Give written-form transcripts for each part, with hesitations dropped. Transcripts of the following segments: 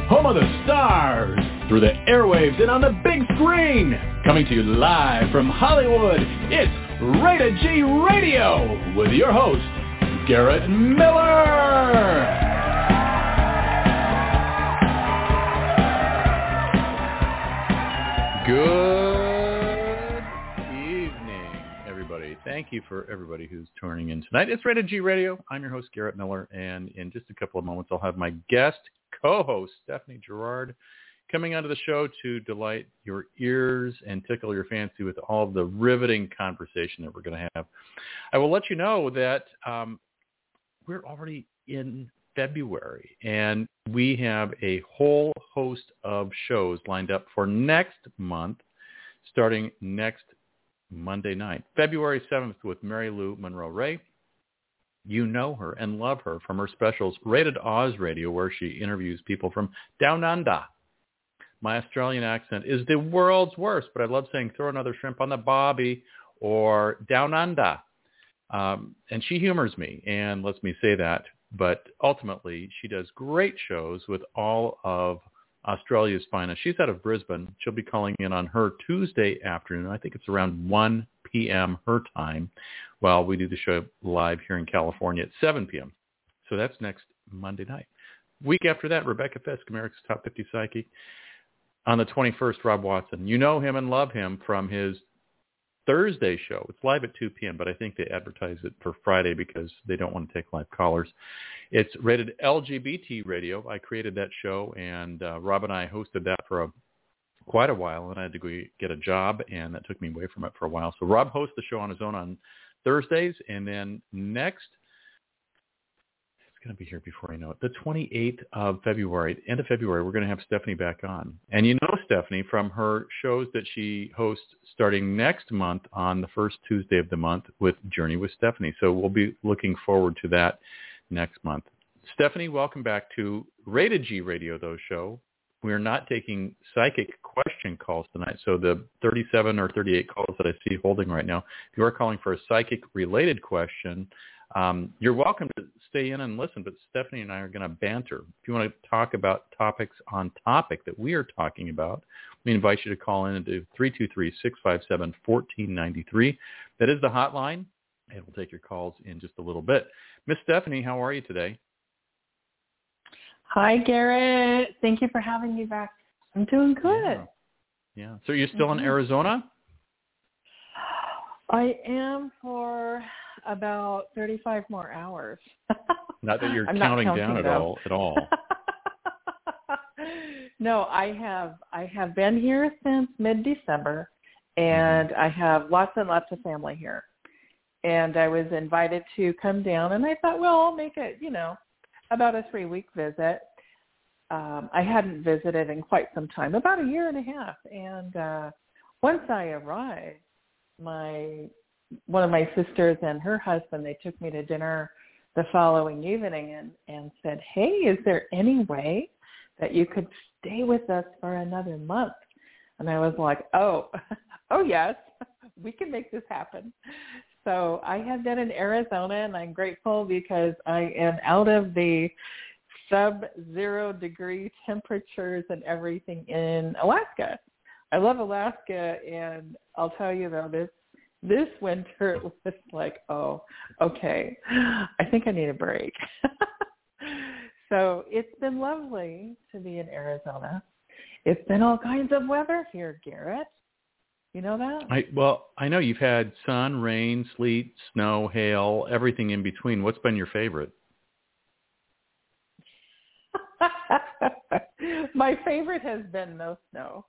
home of the stars, through the airwaves and on the big screen. Coming to you live from Hollywood, it's Rated G Radio with your host, Garrett Miller. Good evening, everybody. Thank you for everybody who's tuning in tonight. It's Rated G Radio. I'm your host, Garrett Miller, and in just a couple of moments, I'll have my guest co-host, Stephanie Gerard, coming onto the show to delight your ears and tickle your fancy with all of the riveting conversation that we're going to have. I will let you know that we're already in February, and we have a whole host of shows lined up for next month, starting next Monday night, February 7th, with Mary Lou Monroe Ray. You know her and love her from her specials, Rated Oz Radio, where she interviews people from Down Under. My Australian accent is the world's worst, but I love saying throw another shrimp on the barbie or Down Under. And she humors me and lets me say that. But ultimately, she does great shows with all of Australia's finest. She's out of Brisbane. She'll be calling in on her Tuesday afternoon. I think it's around 1 p.m. her time, while we do the show live here in California at 7 p.m. So that's next Monday night. Week after that, Rebecca Fisk, America's Top 50 Psychic. On the 21st, Rob Watson. You know him and love him from his Thursday show. It's live at 2 p.m., but I think they advertise it for Friday because they don't want to take live callers. It's Rated LGBT Radio. I created that show, and Rob and I hosted that for quite a while, and I had to go get a job, and that took me away from it for a while. So Rob hosts the show on his own on Thursdays, and then next, it's going to be here before I know it, the 28th of February, end of February, we're going to have Stephanie back on. And you know Stephanie from her shows that she hosts starting next month on the first Tuesday of the month with Journey with Stephanie. So we'll be looking forward to that next month. Stephanie, welcome back to Rated G Radio, though, show. We are not taking psychic question calls tonight. So the 37 or 38 calls that I see holding right now, if you are calling for a psychic-related question, you're welcome to stay in and listen, but Stephanie and I are going to banter. If you want to talk about topics on topic that we are talking about, we invite you to call in and do 323-657-1493. That is the hotline, and we'll take your calls in just a little bit. Miss Stephanie, how are you today? Hi, Garrett. Thank you for having me back. I'm doing good. Yeah. So you're still in Arizona? I am for about 35 more hours. Not that you're counting down at all. No, I have been here since mid-December, and I have lots and lots of family here. And I was invited to come down, and I thought, well, I'll make it, about a 3-week visit. I hadn't visited in quite some time, about a year and a half. And once I arrived, one of my sisters and her husband, they took me to dinner the following evening and said, hey, is there any way that you could stay with us for another month? And I was like, oh yes, we can make this happen. So I have been in Arizona, and I'm grateful because I am out of the sub-0 degree temperatures and everything in Alaska. I love Alaska, and I'll tell you though, this winter it was like, oh, okay, I think I need a break. So it's been lovely to be in Arizona. It's been all kinds of weather here, Garrett. You know that? I know you've had sun, rain, sleet, snow, hail, everything in between. What's been your favorite? My favorite has been no snow.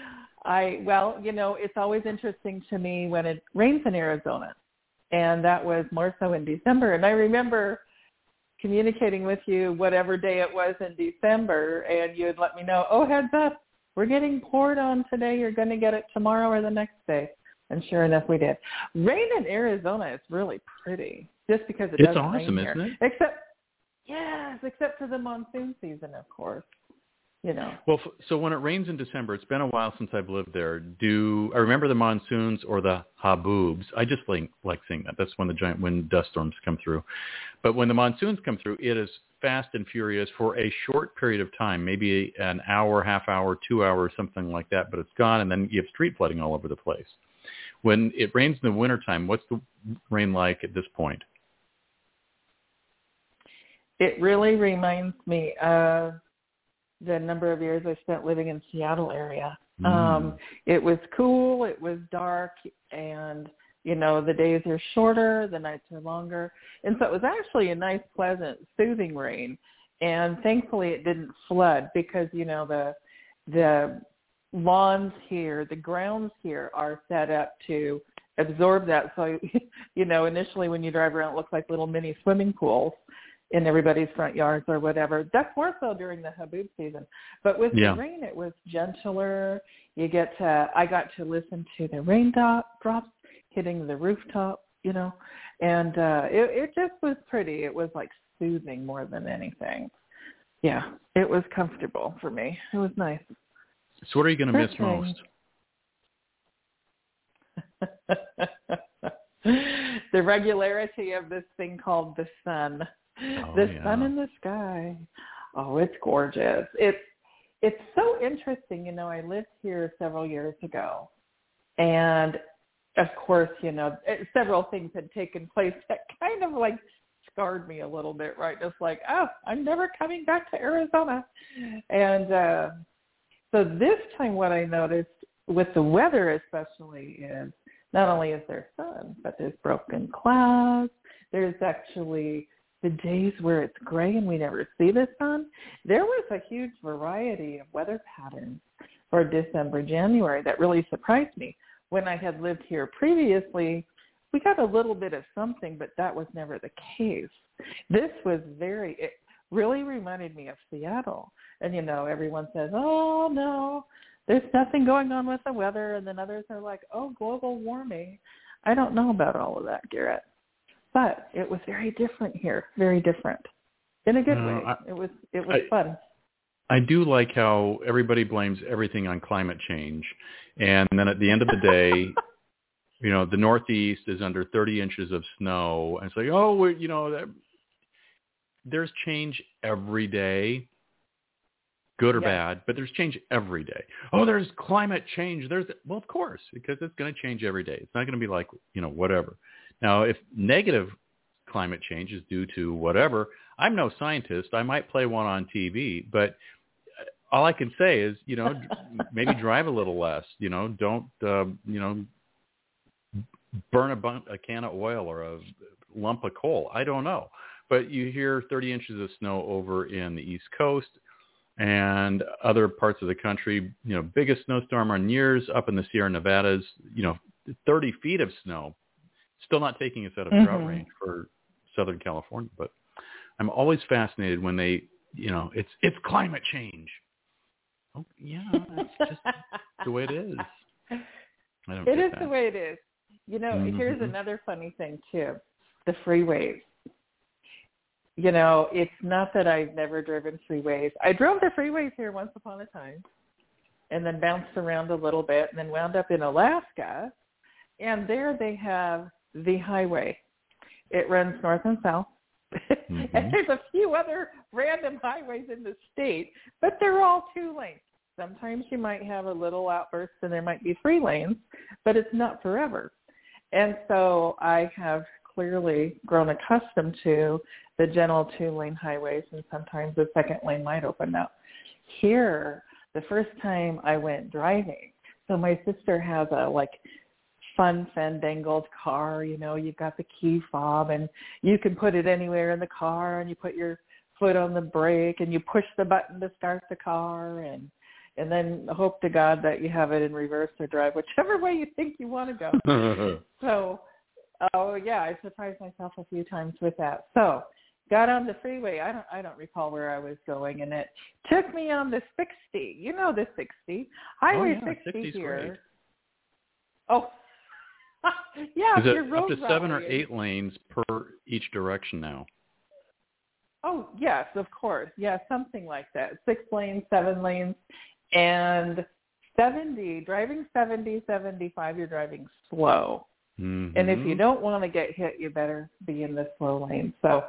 It's always interesting to me when it rains in Arizona, and that was more so in December. And I remember communicating with you whatever day it was in December, and you would let me know, oh, heads up, we're getting poured on today. You're going to get it tomorrow or the next day. And sure enough, we did. Rain in Arizona is really pretty, just because it doesn't rain here. It's awesome, isn't it? Except for the monsoon season, of course. you know. Well, so when it rains in December, it's been a while since I've lived there. I remember the monsoons or the haboobs? I just like seeing that. That's when the giant wind dust storms come through. But when the monsoons come through, it is fast and furious for a short period of time, maybe an hour, half hour, 2 hours, something like that. But it's gone, and then you have street flooding all over the place. When it rains in the wintertime, what's the rain like at this point? It really reminds me of the number of years I spent living in Seattle area. It was cool, it was dark, and, you know, the days are shorter, the nights are longer. And so it was actually a nice, pleasant, soothing rain. And thankfully it didn't flood because, you know, the lawns here, the grounds here are set up to absorb that. So, you know, initially when you drive around, it looks like little mini swimming pools in everybody's front yards or whatever. That's more so during the haboob season. But with the rain, it was gentler. I got to listen to the raindrops hitting the rooftop, you know, and it just was pretty. It was like soothing more than anything. Yeah, it was comfortable for me. It was nice. So what are you going to miss most? The regularity of this thing called the sun. Sun in the sky. Oh, it's gorgeous. It's so interesting. You know, I lived here several years ago, and of course, you know, several things had taken place that kind of like scarred me a little bit, right? Just like, oh, I'm never coming back to Arizona. And so this time what I noticed with the weather especially is not only is there sun, but there's broken clouds. There's actually the days where it's gray and we never see the sun. There was a huge variety of weather patterns for December, January that really surprised me. When I had lived here previously, we got a little bit of something, but that was never the case. This was it really reminded me of Seattle. And, you know, everyone says, oh, no, there's nothing going on with the weather. And then others are like, oh, global warming. I don't know about all of that, Garrett. But it was very different here, very different. In a good way. It was fun. I do like how everybody blames everything on climate change. And then at the end of the day, you know, the Northeast is under 30 inches of snow. And it's like, oh, you know, there's change every day, good or bad, but there's change every day. Oh, there's climate change. Well, of course, because it's going to change every day. It's not going to be like, you know, whatever. Now, if negative climate change is due to whatever, I'm no scientist. I might play one on TV, but all I can say is, you know, maybe drive a little less. You know, don't, you know, burn a can of oil or a lump of coal. I don't know. But you hear 30 inches of snow over in the East Coast and other parts of the country. You know, biggest snowstorm on years up in the Sierra Nevadas, you know, 30 feet of snow. Still not taking us out of drought range for Southern California, but I'm always fascinated when they, you know, it's climate change. Oh, yeah, it's just the way it is. It is the way it is. You know, here's another funny thing, too, the freeways. You know, it's not that I've never driven freeways. I drove the freeways here once upon a time and then bounced around a little bit and then wound up in Alaska. And there they have the highway. It runs north and south. And there's a few other random highways in the state, but they're all 2 lanes. Sometimes you might have a little outburst and there might be 3 lanes, but it's not forever. And so I have clearly grown accustomed to the general 2-lane highways, and sometimes the second lane might open up. Here, the first time I went driving, so my sister has a fun fandangled car, you know, you've got the key fob and you can put it anywhere in the car and you put your foot on the brake and you push the button to start the car and then hope to God that you have it in reverse or drive, whichever way you think you want to go. So, I surprised myself a few times with that. So got on the freeway. I don't recall where I was going, and it took me on the 60. You know the 60. Highway 60 here. Great. Oh, yeah. Is it up to 7 or 8 lanes per each direction now? Oh, yes, of course. Yeah, something like that. 6 lanes, 7 lanes, and driving 70, 75, you're driving slow. Mm-hmm. And if you don't want to get hit, you better be in the slow lane. So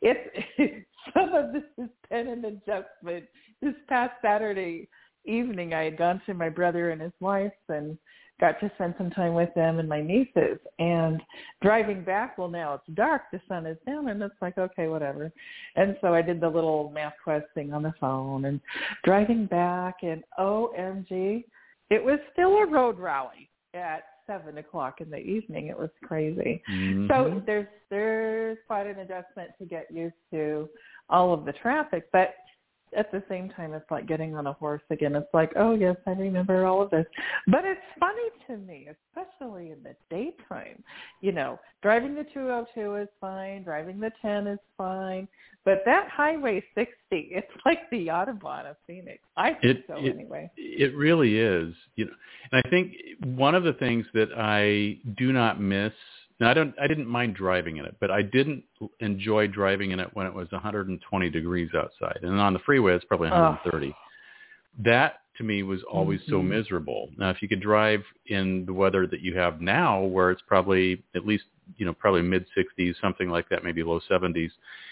some of this has been an adjustment. This past Saturday evening, I had gone to my brother and his wife and got to spend some time with them and my nieces. And driving back, well, now it's dark, the sun is down, and it's like, okay, whatever. And so I did the little MapQuest thing on the phone and driving back, and OMG, it was still a road rally at 7 o'clock in the evening. It was crazy. Mm-hmm. So there's quite an adjustment to get used to all of the traffic, but at the same time, it's like getting on a horse again. It's like, oh, yes, I remember all of this. But it's funny to me, especially in the daytime. You know, driving the 202 is fine. Driving the 10 is fine. But that Highway 60, it's like the Autobahn of Phoenix. I think so anyway. It really is. You know, and I think one of the things that I do not miss, now I didn't mind driving in it, but I didn't enjoy driving in it when it was 120 degrees outside. And on the freeway, it's probably 130. That, to me, was always so miserable. Now, if you could drive in the weather that you have now, where it's probably at least, you know, probably mid-60s, something like that, maybe low 70s,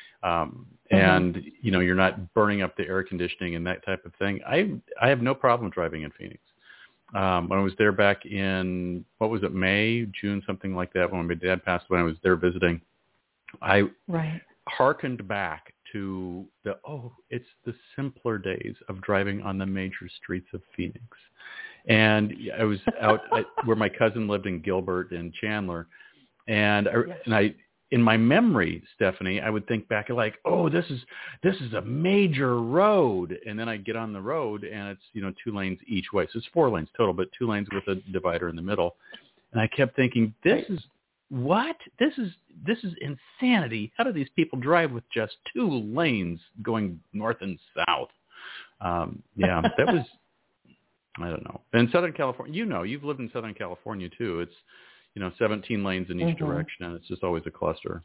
and, you know, you're not burning up the air conditioning and that type of thing, I have no problem driving in Phoenix. When I was there back in, what was it, May, June, something like that, when my dad passed away, I was there visiting, I hearkened back to it's the simpler days of driving on the major streets of Phoenix. And I was out where my cousin lived in Gilbert and Chandler, and I in my memory, Stephanie, I would think back like, oh, this is a major road. And then I'd get on the road and it's, you know, 2 lanes each way. So it's 4 lanes total, but 2 lanes with a divider in the middle. And I kept thinking, this is insanity. How do these people drive with just 2 lanes going north and south? That was, I don't know. In Southern California, you know, you've lived in Southern California too. It's, you know, 17 lanes in each direction, and it's just always a cluster.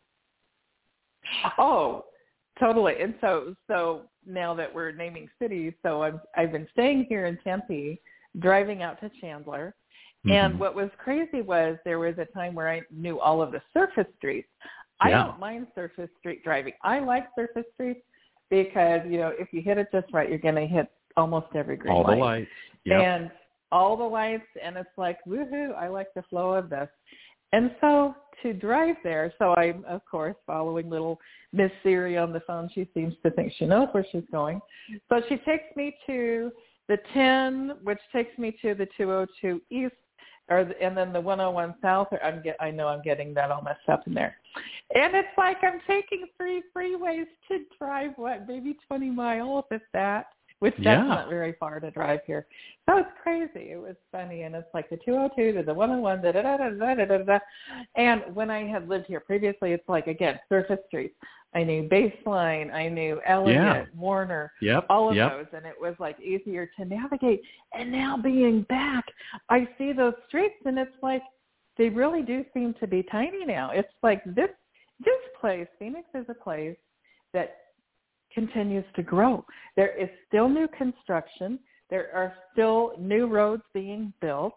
Oh, totally. And so now that we're naming cities, so I've been staying here in Tempe, driving out to Chandler. And what was crazy was there was a time where I knew all of the surface streets. I don't mind surface street driving. I like surface streets because, you know, if you hit it just right, you're going to hit almost every green light. All the lights. Yep. And all the lights, and it's like, woohoo, I like the flow of this. And so to drive there, so I'm, of course, following little Miss Siri on the phone. She seems to think she knows where she's going. So she takes me to the 10, which takes me to the 202 East, and then the 101 South. I know I'm getting that all messed up in there. And it's like I'm taking 3 freeways to drive, maybe 20 miles, if that. Which that's not very far to drive here. So it's crazy. It was funny. And it's like the 202 to the 101, da-da-da-da-da-da-da. And when I had lived here previously, it's like, again, surface streets. I knew Baseline. I knew Elliott, Warner, all of those. And it was like easier to navigate. And now being back, I see those streets and it's like they really do seem to be tiny now. It's like this place, Phoenix is a place that continues to grow. There is still new construction. There are still new roads being built,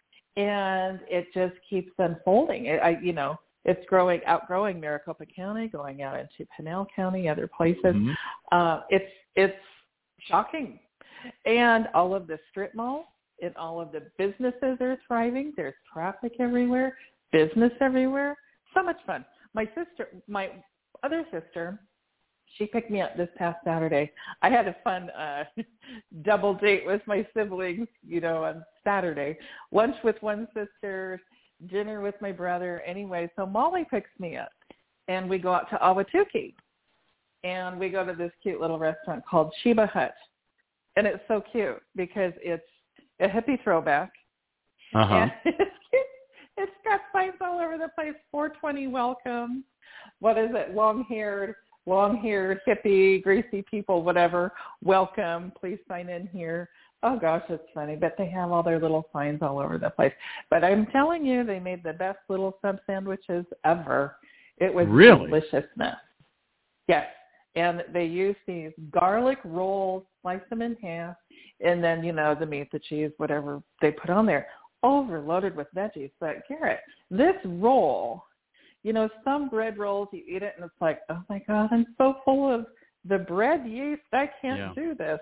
and it just keeps unfolding. It's outgrowing Maricopa County, going out into Pinal County, other places. It's shocking. And all of the strip malls and all of the businesses are thriving. There's traffic everywhere, business everywhere. So much fun. My other sister, she picked me up this past Saturday. I had a fun double date with my siblings, you know, on Saturday. Lunch with one sister, dinner with my brother. Anyway, so Molly picks me up, and we go out to Ahwatukee. And we go to this cute little restaurant called Sheba Hut. And it's so cute because it's a hippie throwback. And it's cute. It's got signs all over the place, 420 welcome. What is it? Long-haired, hippie, greasy people, whatever, welcome, please sign in here. Oh, gosh, it's funny. But they have all their little signs all over the place. But I'm telling you, they made the best little sub sandwiches ever. It was deliciousness. Yes. And they use these garlic rolls, slice them in half, and then, the meat, the cheese, whatever they put on there, overloaded with veggies. But Garrett, this roll, some bread rolls, you eat it and it's like, oh my God, I'm so full of the bread yeast. I can't do this,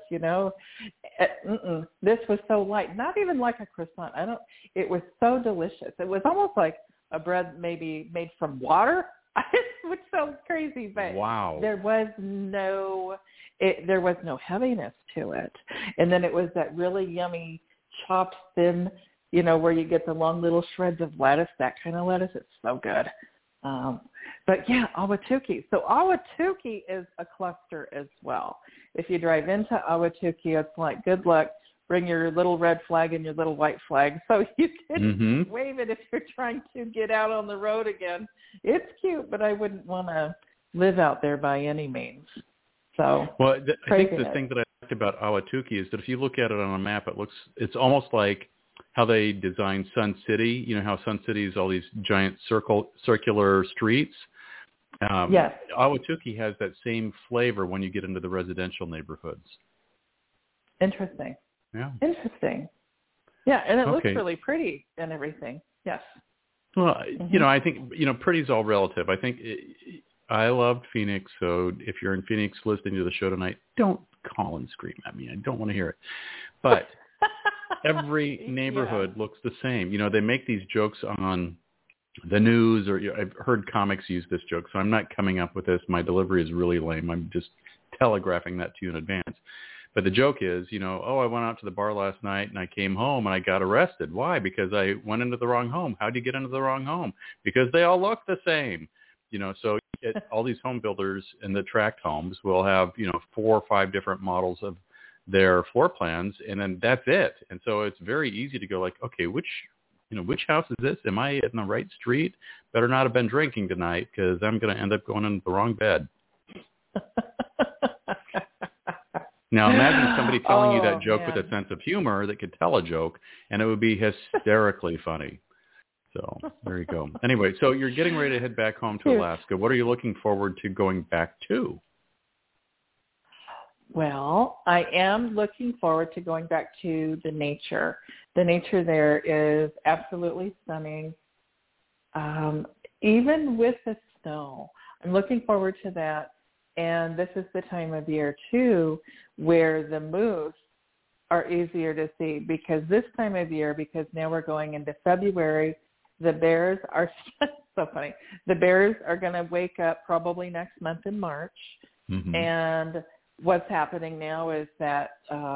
This was so light, not even like a croissant. It was so delicious. It was almost like a bread maybe made from water, which sounds crazy, but wow. There was no heaviness to it. And then it was that really yummy chopped thin, where you get the long little shreds of lettuce, that kind of lettuce. It's so good. But yeah, Ahwatukee. So Ahwatukee is a cluster as well. If you drive into Ahwatukee, it's like, good luck. Bring your little red flag and your little white flag so you can wave it if you're trying to get out on the road again. It's cute, but I wouldn't want to live out there by any means. So, well, I think the thing that I liked about Ahwatukee is that if you look at it on a map, it's almost like how they designed Sun City. You know how Sun City is all these giant circular streets? Yes. Ahwatukee has that same flavor when you get into the residential neighborhoods. Interesting. Yeah. Interesting. Yeah, and it looks really pretty and everything. Yes. Well, I think, pretty's all relative. I think I loved Phoenix, so if you're in Phoenix listening to the show tonight, don't call and scream at me. I don't want to hear it. But every neighborhood looks the same. They make these jokes on the news, or I've heard comics use this joke, so I'm not coming up with this. My delivery is really lame. I'm just telegraphing that to you in advance. But the joke is, I went out to the bar last night and I came home and I got arrested. Why? Because I went into the wrong home. How'd you get into the wrong home? Because they all look the same. So all these home builders in the tract homes will have, 4 or 5 different models of their floor plans, and then that's it. And so it's very easy to go like, okay, which house is this? Am I in the right street? Better not have been drinking tonight because I'm going to end up going into the wrong bed. Now imagine somebody telling you that joke with a sense of humor that could tell a joke, and it would be hysterically funny. So there you go. Anyway, so you're getting ready to head back home to Alaska. What are you looking forward to going back to? Well, I am looking forward to going back to the nature. The nature there is absolutely stunning. Even with the snow, I'm looking forward to that. And this is the time of year, too, where the moose are easier to see because this time of year, because now we're going into February, the bears are so funny. The bears are going to wake up probably next month in March. Mm-hmm. And what's happening now is that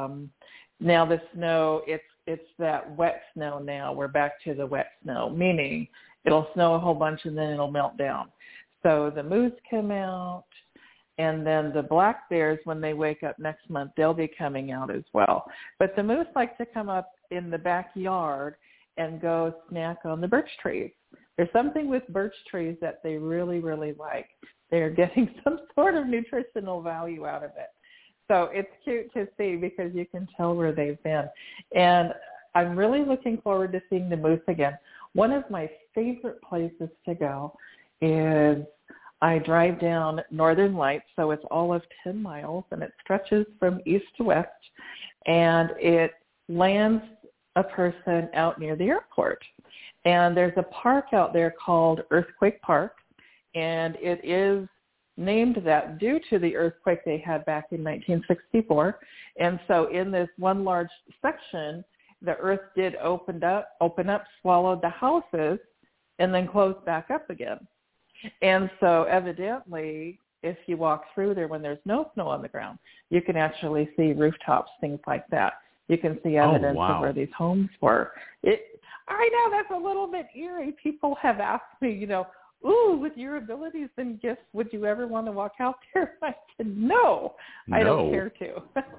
now the snow, it's that wet snow now. We're back to the wet snow, meaning it'll snow a whole bunch and then it'll melt down. So the moose come out. And then the black bears, when they wake up next month, they'll be coming out as well. But the moose like to come up in the backyard and go snack on the birch trees. There's something with birch trees that they really, really like. They're getting some sort of nutritional value out of it. So it's cute to see because you can tell where they've been. And I'm really looking forward to seeing the moose again. One of my favorite places to go is I drive down Northern Lights, so it's all of 10 miles, and it stretches from east to west, and it lands a person out near the airport. And there's a park out there called Earthquake Park, and it is named that due to the earthquake they had back in 1964. And so in this one large section, the earth did open up, swallowed the houses, and then closed back up again. And so evidently, if you walk through there when there's no snow on the ground, you can actually see rooftops, things like that. You can see evidence of where these homes were. I know that's a little bit eerie. People have asked me, with your abilities and gifts, would you ever want to walk out there? I said, no. I don't care to.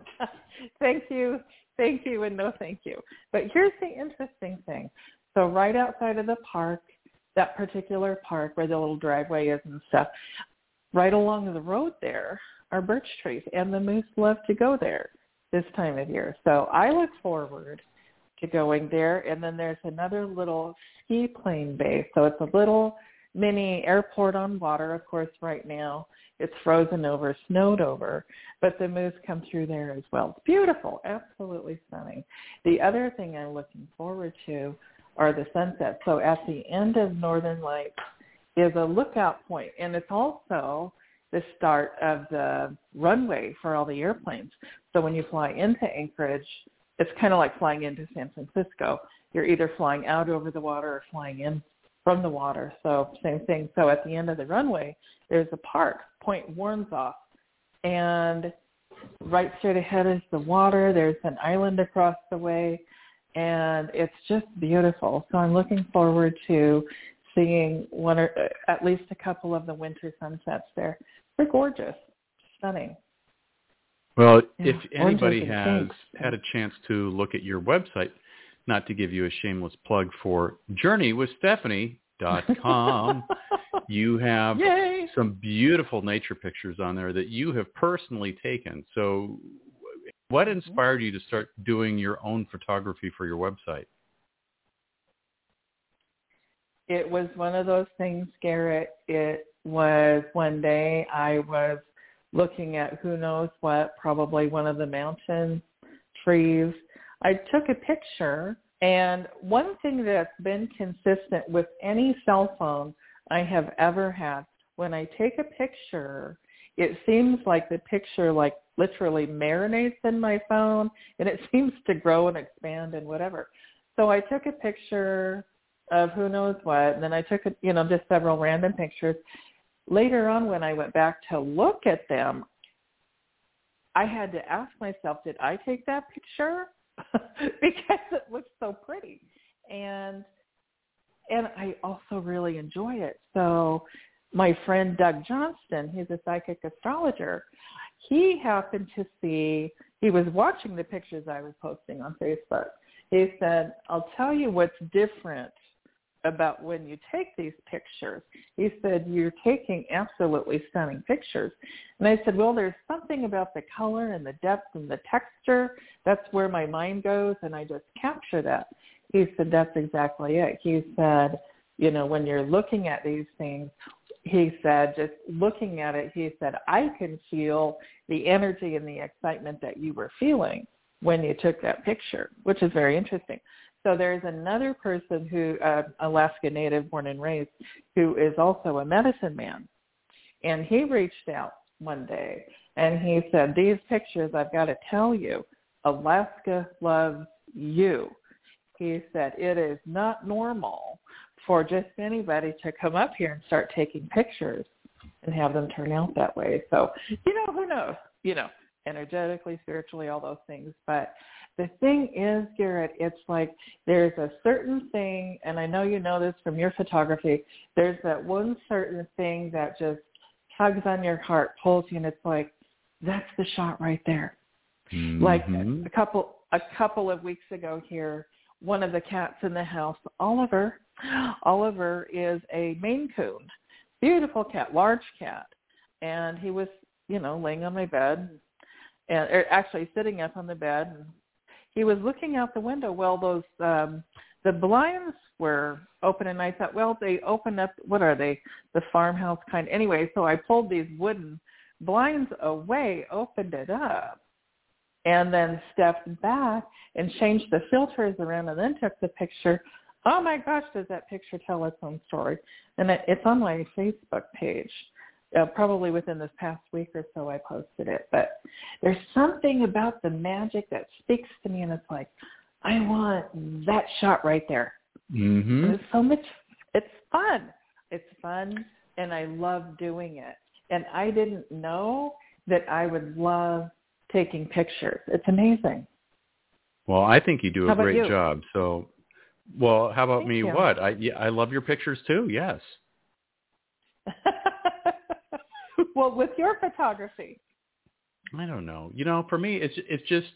Thank you, and no thank you. But here's the interesting thing. So right outside of the park, that particular park where the little driveway is and stuff, right along the road there are birch trees, and the moose love to go there this time of year. So I look forward to going there. And then there's another little ski plane base. So it's a little mini airport on water. Of course, right now it's frozen over, snowed over, but the moose come through there as well. It's beautiful, absolutely stunning. The other thing I'm looking forward to are the sunsets. So at the end of Northern Lights is a lookout point, and it's also the start of the runway for all the airplanes. So when you fly into Anchorage, it's kind of like flying into San Francisco. You're either flying out over the water or flying in from the water. So same thing. So at the end of the runway, there's a park, Point Warrenzoff, and right straight ahead is the water. There's an island across the way, and it's just beautiful. So I'm looking forward to seeing one or at least a couple of the winter sunsets there. They're gorgeous, stunning. Well, if anybody has had a chance to look at your website, not to give you a shameless plug for JourneyWithStephanie.com, you have some beautiful nature pictures on there that you have personally taken. So what inspired you to start doing your own photography for your website? It was one of those things, Garrett. It was one day I was looking at who knows what, probably one of the mountain trees. I took a picture, and one thing that's been consistent with any cell phone I have ever had, when I take a picture, it seems like the picture like literally marinates in my phone, and it seems to grow and expand and whatever. So I took a picture of who knows what, and then I took, just several random pictures. Later on, when I went back to look at them, I had to ask myself, did I take that picture? Because it looks so pretty. And I also really enjoy it. So my friend Doug Johnston, he's a psychic astrologer, he happened to see, he was watching the pictures I was posting on Facebook. He said, I'll tell you what's different about when you take these pictures. He said, you're taking absolutely stunning pictures. And I said, well, there's something about the color and the depth and the texture. That's where my mind goes, and I just capture that. He said, that's exactly it. He said, when you're looking at these things, he said, just looking at it, he said, I can feel the energy and the excitement that you were feeling when you took that picture, which is very interesting. So there's another person who, Alaska Native, born and raised, who is also a medicine man. And he reached out one day, and he said, these pictures, I've got to tell you, Alaska loves you. He said, it is not normal for just anybody to come up here and start taking pictures and have them turn out that way. So, who knows, energetically, spiritually, all those things. But the thing is, Garrett, it's like there's a certain thing, and I know you know this from your photography, there's that one certain thing that just tugs on your heart, pulls you, and it's like, that's the shot right there. Mm-hmm. Like a couple of weeks ago here, one of the cats in the house, Oliver is a Maine Coon, beautiful cat, large cat, and he was, laying on my bed, and actually sitting up on the bed, and he was looking out the window. Well, those the blinds were open, and I thought, well, they open up. What are they? The farmhouse kind. Anyway, so I pulled these wooden blinds away, opened it up, and then stepped back and changed the filters around, and then took the picture. Oh my gosh, does that picture tell its own story? And it's on my Facebook page. Probably within this past week or so I posted it. But there's something about the magic that speaks to me, and it's like, I want that shot right there. Mm-hmm. It's so much, it's fun. It's fun, and I love doing it. And I didn't know that I would love taking pictures. It's amazing. Well, I think you do a great job. So, well, how about me? What? I love your pictures too, yes. Well, with your photography, I don't know. For me, it's just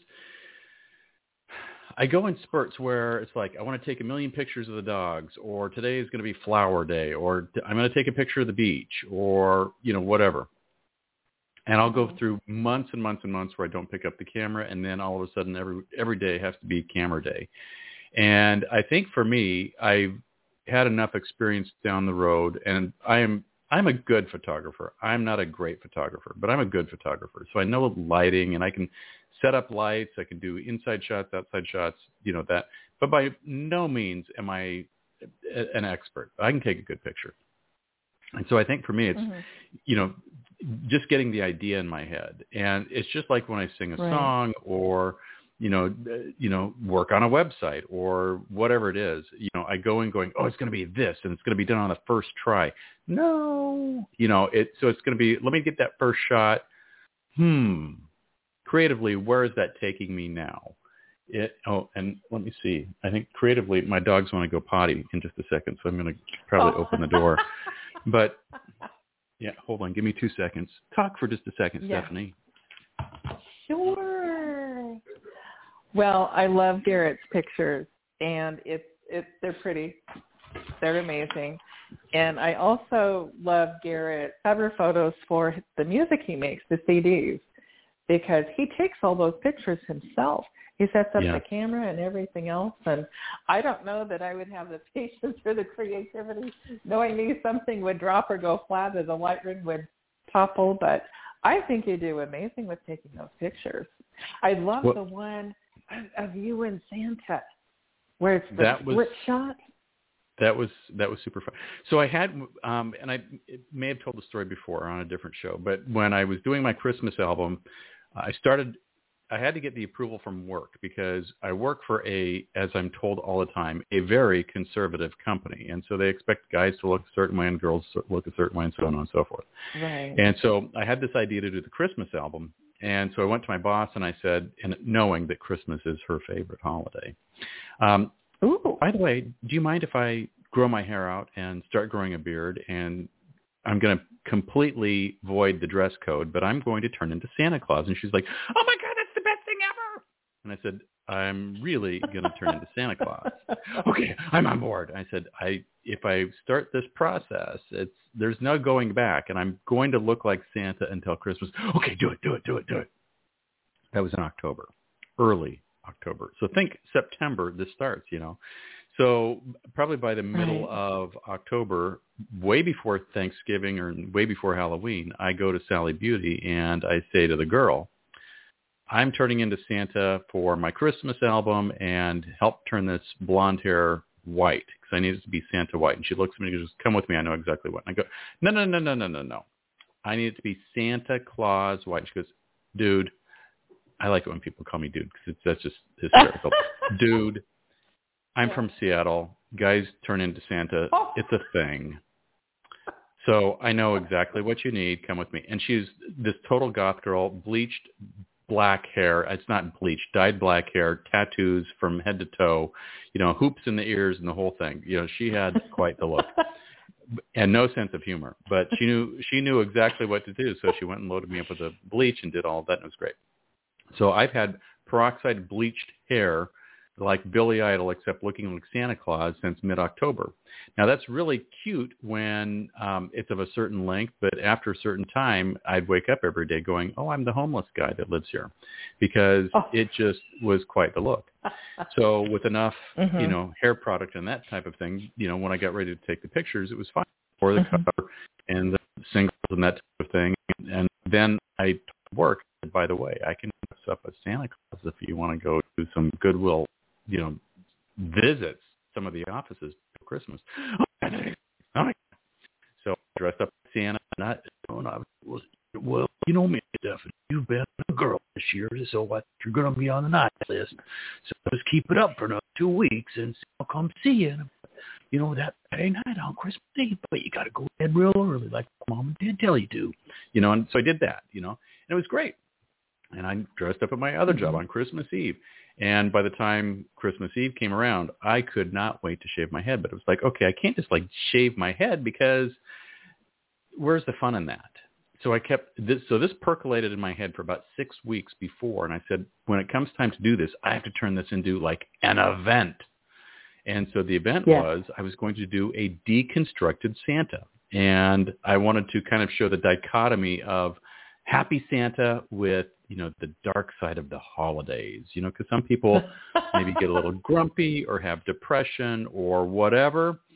I go in spurts where it's like I want to take 1 million pictures of the dogs, or today is going to be flower day, or I'm going to take a picture of the beach, or whatever. And I'll go through months and months and months where I don't pick up the camera, and then all of a sudden every day has to be camera day. And I think for me, I've had enough experience down the road, and I'm a good photographer. I'm not a great photographer, but I'm a good photographer. So I know lighting, and I can set up lights. I can do inside shots, outside shots, that. But by no means am I an expert. I can take a good picture. And so I think for me, it's, just getting the idea in my head. And it's just like when I sing a song or, work on a website or whatever it is, I go in going, oh, it's going to be this and it's going to be done on the first try. No, so it's going to be, let me get that first shot. Creatively, where is that taking me now? And let me see. I think creatively, my dogs want to go potty in just a second, so I'm going to probably open the door. But, yeah, hold on. Give me 2 seconds. Talk for just a second, Stephanie. Sure. Well, I love Garrett's pictures, and they're pretty. They're amazing. And I also love Garrett's cover photos for the music he makes, the CDs, because he takes all those pictures himself. He sets up the camera and everything else. And I don't know that I would have the patience or the creativity knowing me something would drop or go flat or the light ring would topple. But I think you do amazing with taking those pictures. I love the one of you and Santa where it's the split shot. That was super fun. So I had, and I may have told the story before on a different show, but when I was doing my Christmas album, I had to get the approval from work because I work for as I'm told all the time, a very conservative company. And so they expect guys to look a certain way and girls to look a certain way and so on and so forth. Right. And so I had this idea to do the Christmas album. And so I went to my boss and I said, and knowing that Christmas is her favorite holiday. By the way, do you mind if I grow my hair out and start growing a beard? And I'm going to completely void the dress code, but I'm going to turn into Santa Claus. And she's like, oh my God, that's the best thing ever. And I said, I'm really going to turn into Santa Claus. Okay, I'm on board. I said, if I start this process, there's no going back, and I'm going to look like Santa until Christmas. Okay, do it. That was in October, early October. So think September, this starts, So probably by the middle of October, way before Thanksgiving or way before Halloween, I go to Sally Beauty and I say to the girl, I'm turning into Santa for my Christmas album and help turn this blonde hair white because I need it to be Santa white. And she looks at me and goes, come with me. I know exactly what. And I go, no. I need it to be Santa Claus white. And she goes, dude, I like it when people call me dude because that's just hysterical. Dude, I'm from Seattle. Guys turn into Santa. It's a thing. So I know exactly what you need. Come with me. And she's this total goth girl, bleached black hair. It's not bleached, dyed black hair, tattoos from head to toe, hoops in the ears and the whole thing. She had quite the look and no sense of humor, but she knew exactly what to do. So she went and loaded me up with a bleach and did all of that. And it was great. So I've had peroxide bleached hair like Billy Idol, except looking like Santa Claus since mid-October. Now, that's really cute when it's of a certain length, but after a certain time, I'd wake up every day going, oh, I'm the homeless guy that lives here, because it just was quite the look. So with enough, hair product and that type of thing, when I got ready to take the pictures, it was fine for the cover and the singles and that type of thing. And then I work, by the way, I can dress up as Santa Claus if you want to go do some Goodwill visits some of the offices for Christmas. So I dressed up as Santa, and I was, well, me, Stephanie, you've been a girl this year, so you're going to be on the night list. So just keep it up for another 2 weeks, and I'll come see you. That Friday night on Christmas Eve, but you got to go to bed real early, like Mom and Dad tell you to. And so I did that, and it was great. And I dressed up at my other job on Christmas Eve. And by the time Christmas Eve came around, I could not wait to shave my head. But it was like, okay, I can't just shave my head because where's the fun in that? So I kept this. So this percolated in my head for about 6 weeks before. And I said, when it comes time to do this, I have to turn this into an event. And so the event was I was going to do a deconstructed Santa. And I wanted to kind of show the dichotomy of happy Santa with, the dark side of the holidays, because some people maybe get a little grumpy or have depression or whatever.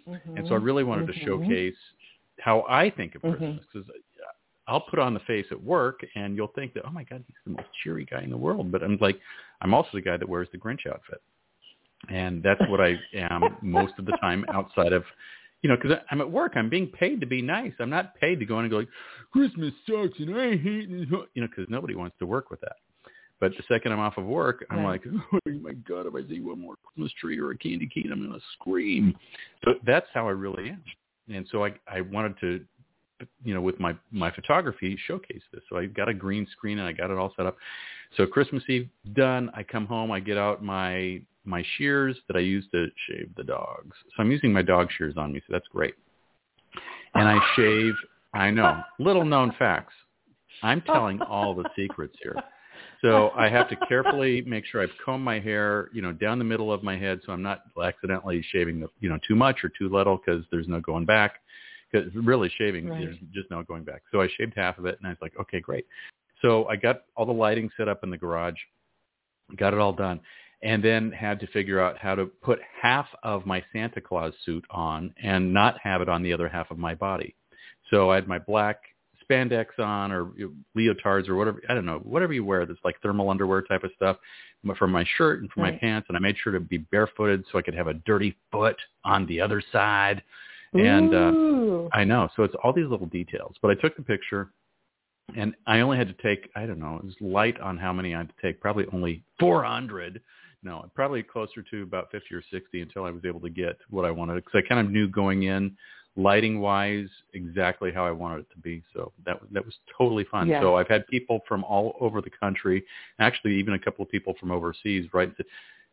And so I really wanted to showcase how I think of Christmas, because I'll put on the face at work and you'll think that, oh my God, he's the most cheery guy in the world. But I'm also the guy that wears the Grinch outfit. And that's what I am most of the time outside of, because I'm at work. I'm being paid to be nice. I'm not paid to go in and go like, Christmas sucks and I hate it, because nobody wants to work with that. But the second I'm off of work, I'm like, oh my God, if I see one more Christmas tree or a candy cane, I'm going to scream. So that's how I really am. And so I wanted to, with my photography, showcase this. So I got a green screen and I got it all set up. So Christmas Eve done, I come home, I get out my shears that I use to shave the dogs. So I'm using my dog shears on me, so that's great. And I shave, I know, little known facts. I'm telling all the secrets here. So I have to carefully make sure I've combed my hair, down the middle of my head, so I'm not accidentally shaving too much or too little, because there's no going back. Because really shaving, there's just no going back. So I shaved half of it, and I was like, okay, great. So I got all the lighting set up in the garage, got it all done, and then had to figure out how to put half of my Santa Claus suit on and not have it on the other half of my body. So I had my black spandex on, or leotards, or whatever, I don't know, whatever you wear that's like thermal underwear type of stuff from my shirt and from my pants. And I made sure to be barefooted so I could have a dirty foot on the other side. And I know. So it's all these little details. But I took the picture, and I only had to take, I don't know, it was light on how many I had to take, probably only 400. No, probably closer to about 50 or 60 until I was able to get what I wanted. Because I kind of knew going in, lighting-wise, exactly how I wanted it to be. So that was totally fun. Yeah. So I've had people from all over the country, actually even a couple of people from overseas, right, and said,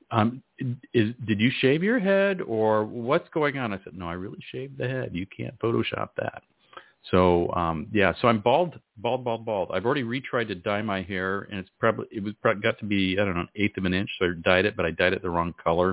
did you shave your head, or what's going on? I said, no, I really shaved the head. You can't Photoshop that. So, so I'm bald. I've already retried to dye my hair, and it was got to be, I don't know, 1/8 of an inch. So I dyed it, but I dyed it the wrong color.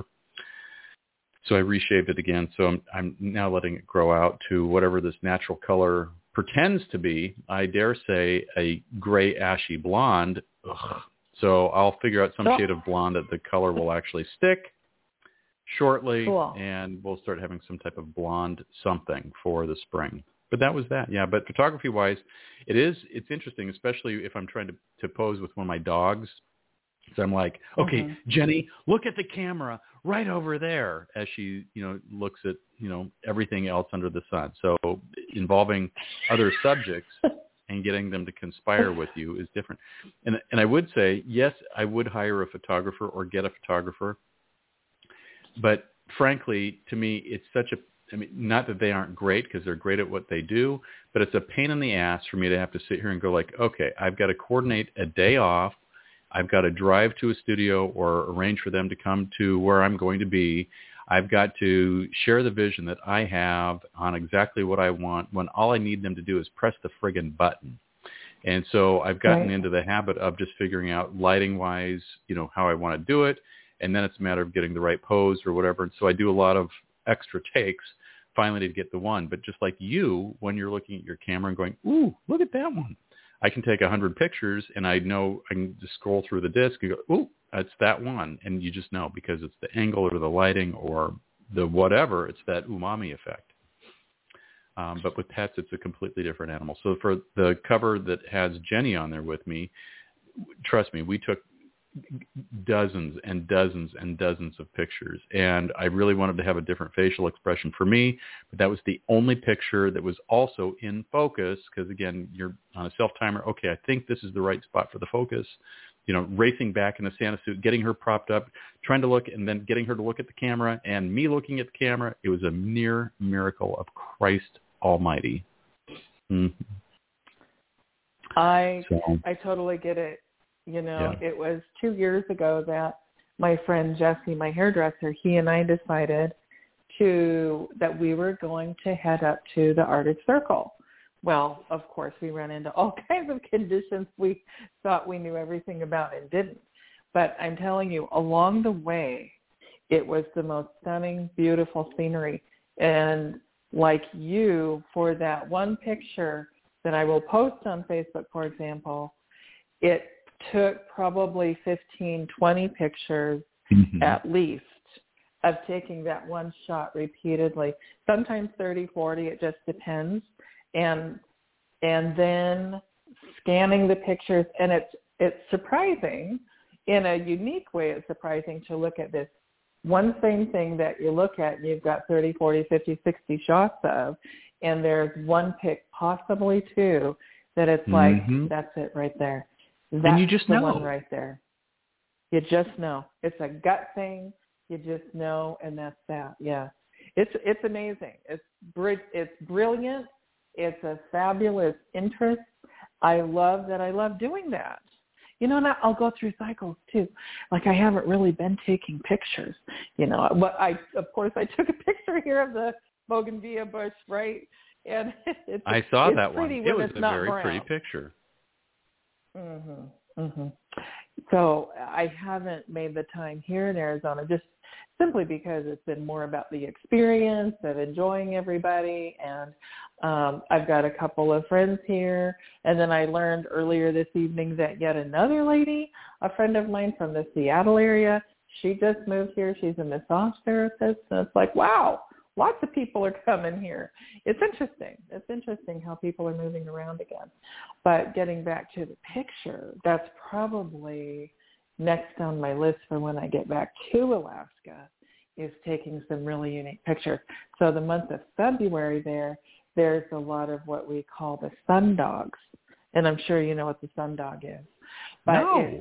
So I reshaved it again. So I'm now letting it grow out to whatever this natural color pretends to be. I dare say a gray, ashy blonde. Ugh. So I'll figure out some shade of blonde that the color will actually stick shortly, and we'll start having some type of blonde something for the spring. But that was that, yeah. But photography-wise, it's interesting, especially if I'm trying to pose with one of my dogs. So I'm like, okay, Jenny, look at the camera right over there, as she, looks at, everything else under the sun. So involving other subjects and getting them to conspire with you is different. And I would say, yes, I would hire a photographer or get a photographer. But frankly, to me, it's not that they aren't great, because they're great at what they do, but it's a pain in the ass for me to have to sit here and go like, okay, I've got to coordinate a day off. I've got to drive to a studio or arrange for them to come to where I'm going to be. I've got to share the vision that I have on exactly what I want, when all I need them to do is press the friggin' button. And so I've gotten into the habit of just figuring out lighting-wise, how I want to do it. And then it's a matter of getting the right pose or whatever. And so I do a lot of extra takes finally to get the one. But just like you, when you're looking at your camera and going, ooh, look at that one. I can take 100 pictures, and I know I can just scroll through the disc and go, ooh, that's that one. And you just know, because it's the angle or the lighting or the whatever, it's that umami effect. But with pets, it's a completely different animal. So for the cover that has Jenny on there with me, trust me, we took dozens and dozens and dozens of pictures, and I really wanted to have a different facial expression for me, but that was the only picture that was also in focus, because again, you're on a self-timer. Okay, I think this is the right spot for the focus. Racing back in the Santa suit, getting her propped up, trying to look, and then getting her to look at the camera, and me looking at the camera. It was a near miracle of Christ Almighty. Mm-hmm. I totally get it. It was 2 years ago that my friend Jesse, my hairdresser, he and I decided that we were going to head up to the Arctic Circle. Well, of course, we ran into all kinds of conditions we thought we knew everything about and didn't. But I'm telling you, along the way, it was the most stunning, beautiful scenery. And like you, for that one picture that I will post on Facebook, for example, it took probably 15, 20 pictures at least of taking that one shot repeatedly, sometimes 30, 40, it just depends. And then scanning the pictures. And it's surprising in a unique way. It's surprising to look at this one same thing that you look at and you've got 30, 40, 50, 60 shots of, and there's one pic, possibly two, that it's like, that's it right there. That's and you just know. one right there. You just know. It's a gut thing. You just know, and that's that. Yeah. It's amazing. It's brilliant. It's a fabulous interest. I love doing that. You know, and I'll go through cycles too. Like I haven't really been taking pictures, you know, but I took a picture here of the bougainvillea bush, right? And I saw that one. It was a very brown. pretty picture. So I haven't made the time here in Arizona, just simply because it's been more about the experience of enjoying everybody. And I've got a couple of friends here. And then I learned earlier this evening that yet another lady, a friend of mine from the Seattle area, she just moved here. She's a massage therapist. And it's like, wow, lots of people are coming here. It's interesting. It's interesting how people are moving around again. But getting back to the picture, that's probably next on my list for when I get back to Alaska, is taking some really unique pictures. So the month of February there's a lot of what we call the sun dogs. And I'm sure you know what the sun dog is. But no.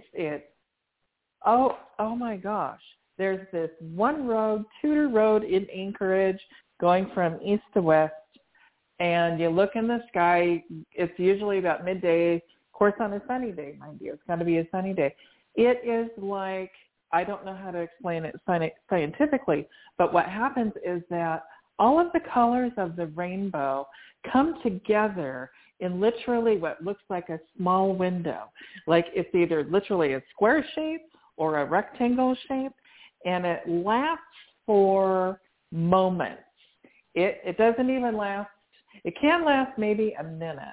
Oh my gosh. There's this one road, Tudor Road in Anchorage, going from east to west. And you look in the sky. It's usually about midday. Of course, on a sunny day, mind you. It's got to be a sunny day. It is like, I don't know how to explain it scientifically, but what happens is that all of the colors of the rainbow come together in literally what looks like a small window. Like it's either literally a square shape or a rectangle shape, and it lasts for moments. It doesn't even last. It can last maybe a minute.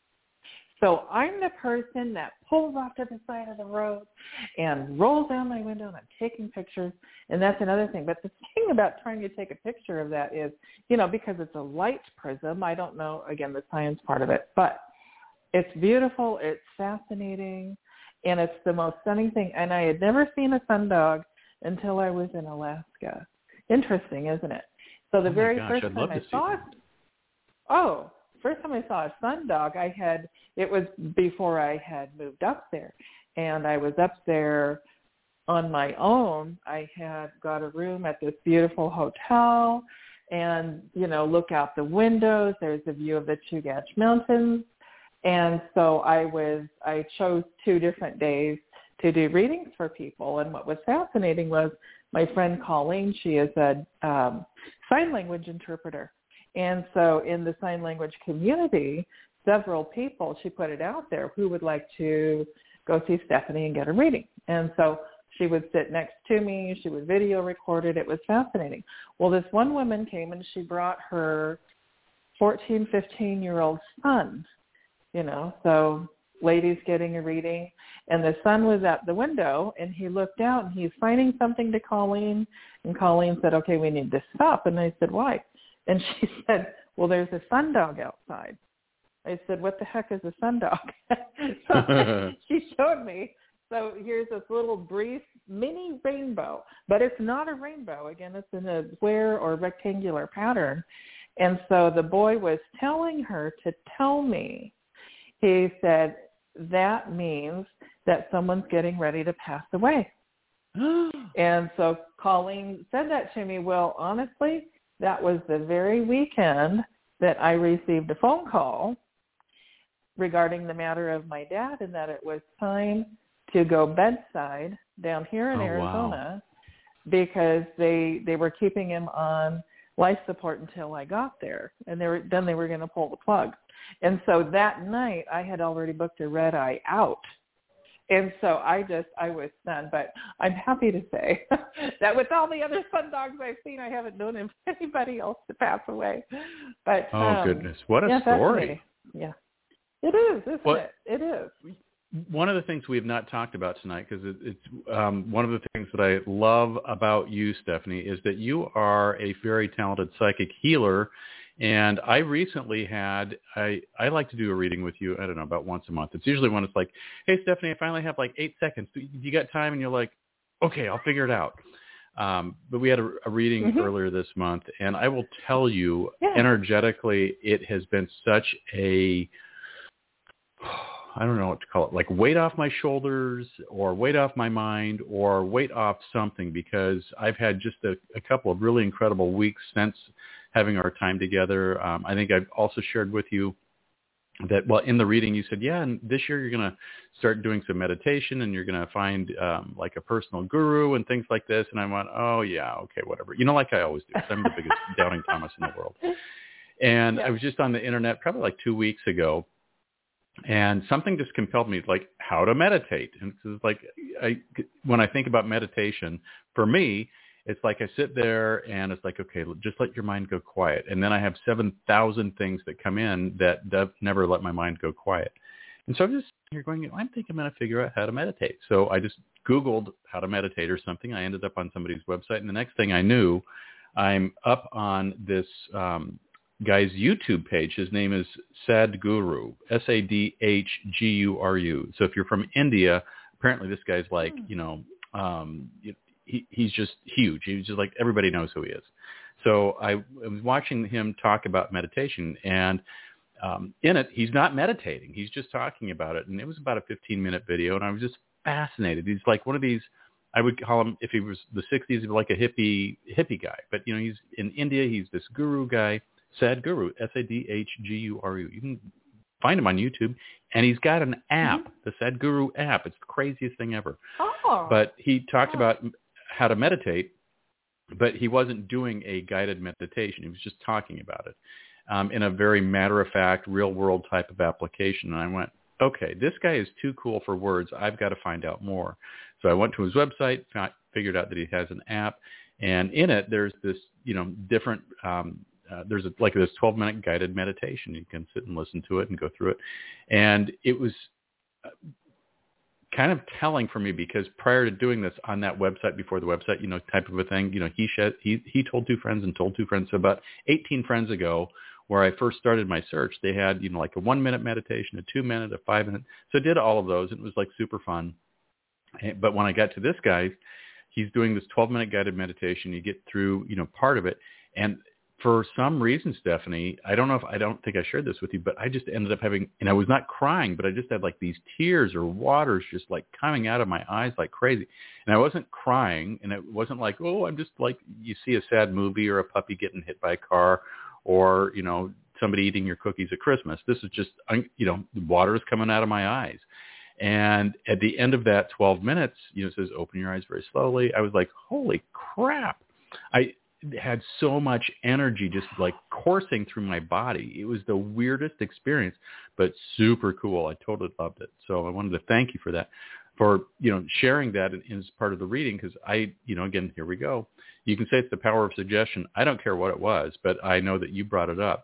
So I'm the person that pulls off to the side of the road and rolls down my window, and I'm taking pictures, and that's another thing. But the thing about trying to take a picture of that is, you know, because it's a light prism, I don't know, again, the science part of it, but it's beautiful, it's fascinating, and it's the most stunning thing. And I had never seen a sundog until I was in Alaska. Interesting, isn't it? So the very first time I saw it, first time I saw a sundog, it was before I had moved up there. And I was up there on my own. I had got a room at this beautiful hotel and, you know, look out the windows. There's a view of the Chugach Mountains. And so I chose 2 different days to do readings for people. And what was fascinating was my friend Colleen, she is a sign language interpreter. And so in the sign language community, several people, she put it out there, who would like to go see Stephanie and get a reading. And so she would sit next to me. She would video record it. It was fascinating. Well, this one woman came and she brought her 14, 15-year-old son, you know, so ladies getting a reading. And the son was at the window, and he looked out, and he's signing something to Colleen. And Colleen said, okay, we need to stop. And I said, why? And she said, well, there's a sundog outside. I said, what the heck is a sundog? So she showed me. So here's this little brief mini rainbow, but it's not a rainbow. Again, it's in a square or rectangular pattern. And so the boy was telling her to tell me. He said, that means that someone's getting ready to pass away. And so Colleen said that to me. Well, honestly, that was the very weekend that I received a phone call regarding the matter of my dad, and that it was time to go bedside down here in Arizona. Wow. Because they were keeping him on life support until I got there, and then they were going to pull the plug. And so that night I had already booked a red eye out. And so I was stunned, but I'm happy to say that with all the other sun dogs I've seen, I haven't known anybody else to pass away. But goodness, what a story! Yeah, it is, isn't it? It is. one of the things we have not talked about tonight, because it's one of the things that I love about you, Stephanie, is that you are a very talented psychic healer. And I recently had, I like to do a reading with you, I don't know, about once a month. It's usually when it's like, hey, Stephanie, I finally have like 8 seconds. You got time? And you're like, okay, I'll figure it out. But we had a reading earlier this month, and I will tell you, energetically, it has been such a, I don't know what to call it, like weight off my shoulders or weight off my mind or weight off something, because I've had just a couple of really incredible weeks since having our time together. I think I've also shared with you that, well, in the reading you said, yeah, and this year you're going to start doing some meditation and you're going to find like a personal guru and things like this. And I went, oh, yeah, okay, whatever. You know, like I always do. I'm the biggest doubting Thomas in the world. And I was just on the internet probably like 2 weeks ago, and something just compelled me, like how to meditate. And it's like, when I think about meditation, for me, it's like I sit there and it's like, okay, just let your mind go quiet. And then I have 7,000 things that come in that never let my mind go quiet. And so I'm just here going, I think I'm going to figure out how to meditate. So I just Googled how to meditate or something. I ended up on somebody's website. And the next thing I knew, I'm up on this guy's YouTube page. His name is Sadhguru, Sadhguru. So if you're from India, apparently this guy's like, he's just huge. He's just like, everybody knows who he is. So I was watching him talk about meditation, and in it, he's not meditating. He's just talking about it. And it was about a 15-minute video, and I was just fascinated. He's like one of these, I would call him, if he was the 60s, he'd be like a hippie guy. But, he's in India. He's this guru guy, Sadhguru, Sadhguru. You can find him on YouTube, and he's got an app, the Sadhguru app. It's the craziest thing ever. Oh. But he talked about how to meditate, but he wasn't doing a guided meditation. He was just talking about it in a very matter-of-fact, real-world type of application. And I went, okay, this guy is too cool for words. I've got to find out more. So I went to his website, figured out that he has an app, and in it there's this, different there's like this 12-minute guided meditation. You can sit and listen to it and go through it. And it was kind of telling for me, because prior to doing this on that website, before the website, type of a thing, he told 2 friends and told 2 friends. So about 18 friends ago, where I first started my search, they had, like a 1-minute meditation, a 2-minute, a 5-minute. So I did all of those, and it was like super fun. But when I got to this guy, he's doing this 12-minute guided meditation. You get through, part of it. And for some reason, Stephanie, I don't think I shared this with you, but I just ended up having, and I was not crying, but I just had like these tears or waters just like coming out of my eyes like crazy. And I wasn't crying, and it wasn't like, oh, I'm just like, you see a sad movie or a puppy getting hit by a car or, somebody eating your cookies at Christmas. This is just, the water is coming out of my eyes. And at the end of that 12 minutes, it says, open your eyes very slowly. I was like, holy crap. I had so much energy just like coursing through my body. It was the weirdest experience, but super cool. I totally loved it. So I wanted to thank you for that, for, sharing that as part of the reading. Cause again, here we go. You can say it's the power of suggestion. I don't care what it was, but I know that you brought it up.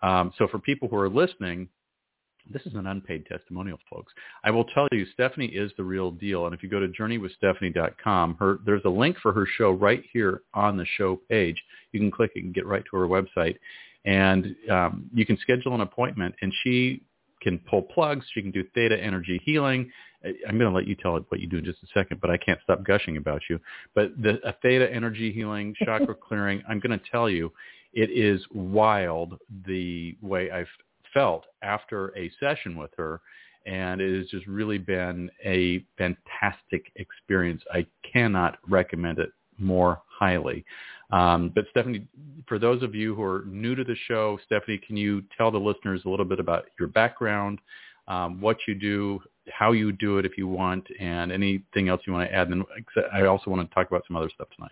So for people who are listening, this is an unpaid testimonial, folks. I will tell you, Stephanie is the real deal. And if you go to journeywithstephanie.com, there's a link for her show right here on the show page. You can click it and get right to her website. And you can schedule an appointment, and she can pull plugs. She can do theta energy healing. I'm going to let you tell it what you do in just a second, but I can't stop gushing about you. But a theta energy healing, chakra clearing, I'm going to tell you, it is wild the way I've felt after a session with her, and it has just really been a fantastic experience. I cannot recommend it more highly. But Stephanie, for those of you who are new to the show, Stephanie, can you tell the listeners a little bit about your background, what you do, how you do it if you want, and anything else you want to add? And then I also want to talk about some other stuff tonight.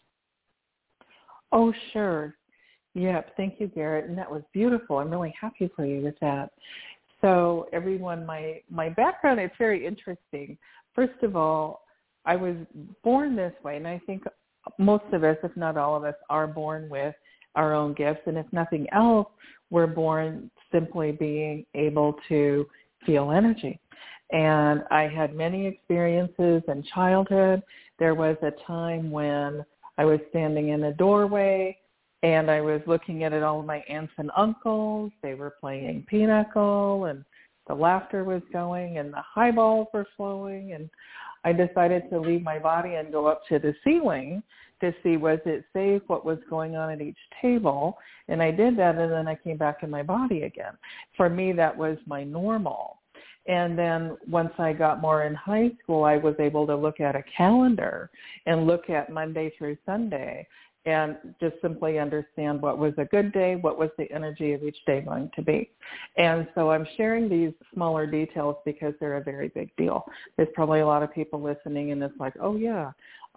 Oh, sure. Yep. Thank you, Garrett. And that was beautiful. I'm really happy for you with that. So everyone, my background is very interesting. First of all, I was born this way, and I think most of us, if not all of us, are born with our own gifts. And if nothing else, we're born simply being able to feel energy. And I had many experiences in childhood. There was a time when I was standing in a doorway and I was looking at all of my aunts and uncles. They were playing pinochle and the laughter was going and the highballs were flowing. And I decided to leave my body and go up to the ceiling to see was it safe, what was going on at each table. And I did that, and then I came back in my body again. For me, that was my normal. And then once I got more in high school, I was able to look at a calendar and look at Monday through Sunday and just simply understand what was a good day, what was the energy of each day going to be. And so I'm sharing these smaller details because they're a very big deal. There's probably a lot of people listening and it's like, oh yeah,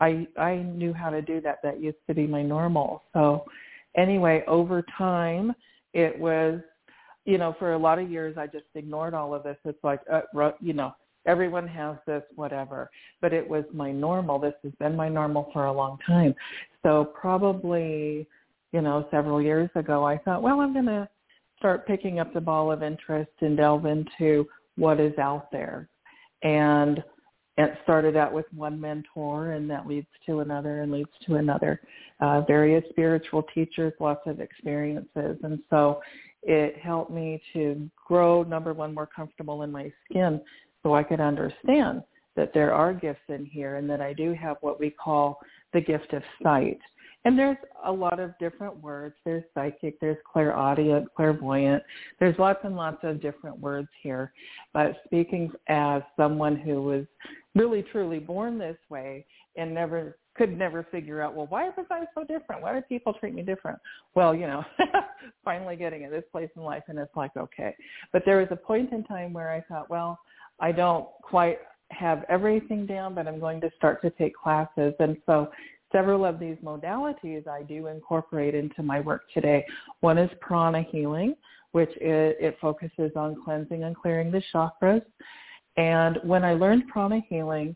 I knew how to do that. That used to be my normal. So anyway, over time, it was, for a lot of years, I just ignored all of this. It's like, everyone has this, whatever. But it was my normal. This has been my normal for a long time. So probably, several years ago, I thought, well, I'm going to start picking up the ball of interest and delve into what is out there. And it started out with one mentor, and that leads to another and leads to another. Various spiritual teachers, lots of experiences. And so it helped me to grow, number one, more comfortable in my skin so I could understand that there are gifts in here and that I do have what we call the gift of sight. And there's a lot of different words. There's psychic, there's clairaudient, clairvoyant. There's lots and lots of different words here. But speaking as someone who was really, truly born this way and could never figure out, well, why was I so different? Why do people treat me different? Well, finally getting at this place in life, and it's like, okay. But there was a point in time where I thought, well, I don't quite have everything down, but I'm going to start to take classes. And so several of these modalities I do incorporate into my work today. One is prana healing, which it focuses on cleansing and clearing the chakras. And when I learned prana healing,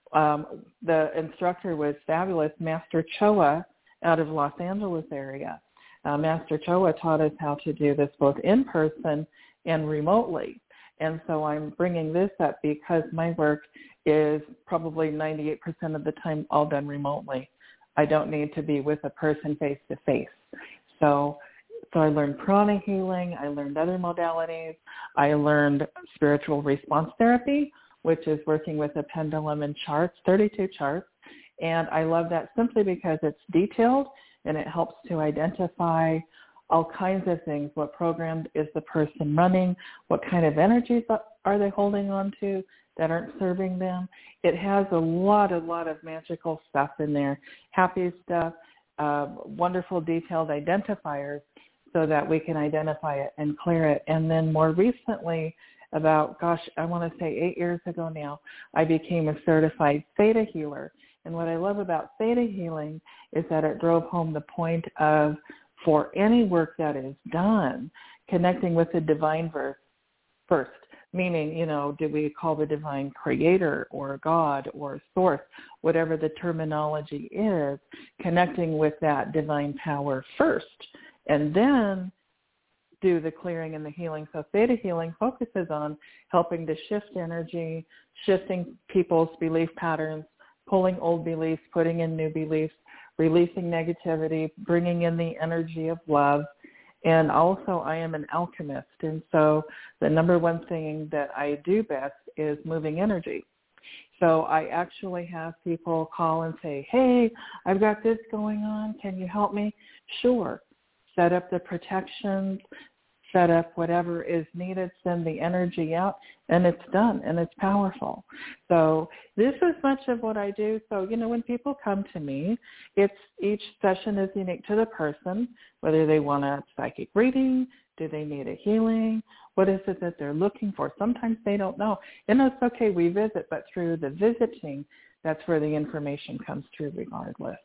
the instructor was fabulous, Master Choa out of Los Angeles area. Master Choa taught us how to do this both in person and remotely. And so I'm bringing this up because my work is probably 98% of the time all done remotely. I don't need to be with a person face to face. So I learned prana healing. I learned other modalities. I learned spiritual response therapy, which is working with a pendulum and charts, 32 charts. And I love that simply because it's detailed and it helps to identify all kinds of things. What program is the person running? What kind of energies are they holding on to that aren't serving them? It has a lot of magical stuff in there, happy stuff, wonderful detailed identifiers so that we can identify it and clear it. And then more recently, about, I want to say 8 years ago now, I became a certified theta healer. And what I love about theta healing is that it drove home the point of, for any work that is done, connecting with the divine first, meaning, do we call the divine creator or God or source, whatever the terminology is, connecting with that divine power first, and then do the clearing and the healing. So theta healing focuses on helping to shift energy, shifting people's belief patterns, pulling old beliefs, putting in new beliefs, releasing negativity, bringing in the energy of love. And also I am an alchemist. And so the number one thing that I do best is moving energy. So I actually have people call and say, hey, I've got this going on. Can you help me? Sure. Set up the protections, set up whatever is needed, send the energy out, and it's done, and it's powerful. So this is much of what I do. So, when people come to me, each session is unique to the person, whether they want a psychic reading, do they need a healing, what is it that they're looking for? Sometimes they don't know. And it's okay, we visit, but through the visiting, that's where the information comes through regardless.